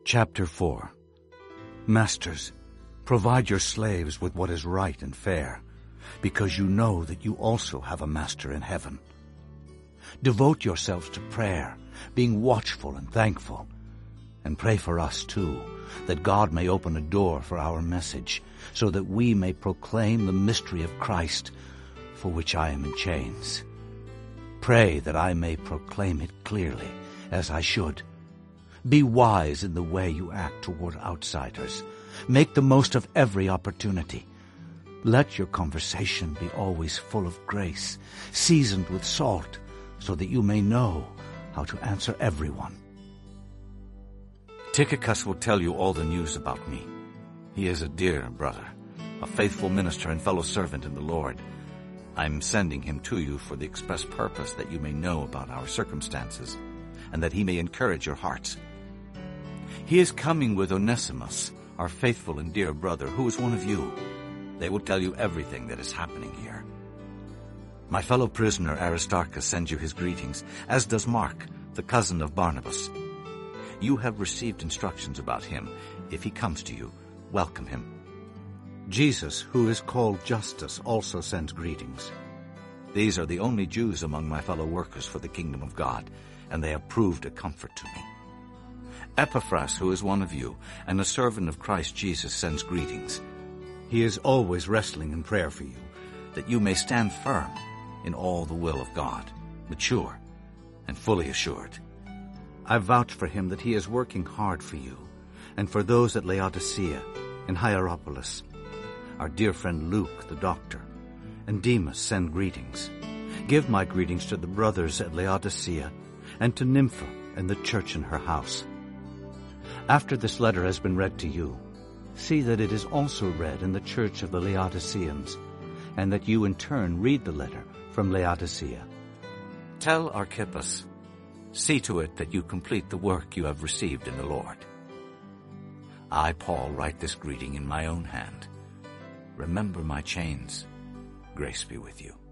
Chapter 4. Masters, provide your slaves with what is right and fair, because you know that you also have a master in heaven. Devote yourselves to prayer, being watchful and thankful. And pray for us too, that God may open a door for our message, so that we may proclaim the mystery of Christ, for which I am in chains. Pray that I may proclaim it clearly, as I should. Be wise in the way you act toward outsiders. Make the most of every opportunity. Let your conversation be always full of grace, seasoned with salt, so that you may know how to answer everyone. Tychicus will tell you all the news about me. He is a dear brother, a faithful minister and fellow servant in the Lord. I'm sending him to you for the express purpose that you may know about our circumstances, and that he may encourage your hearts. He is coming with Onesimus, our faithful and dear brother, who is one of you. They will tell you everything that is happening here. My fellow prisoner Aristarchus sends you his greetings, as does Mark, the cousin of Barnabas. You have received instructions about him. If he comes to you, welcome him. Jesus, who is called Justus, also sends greetings. These are the only Jews among my fellow workers for the kingdom of God, and they have proved a comfort to me. Epaphras, who is one of you, and a servant of Christ Jesus, sends greetings. He is always wrestling in prayer for you, that you may stand firm in all the will of God, mature and fully assured. I vouch for him that he is working hard for you, and for those at Laodicea and Hierapolis. Our dear friend Luke, the doctor, and Demas send greetings. Give my greetings to the brothers at Laodicea, and to Nympha and the church in her house. After this letter has been read to you, see that it is also read in the church of the Laodiceans, and that you in turn read the letter from Laodicea. Tell Archippus, see to it that you complete the work you have received in the Lord. I, Paul, write this greeting in my own hand. Remember my chains. Grace be with you.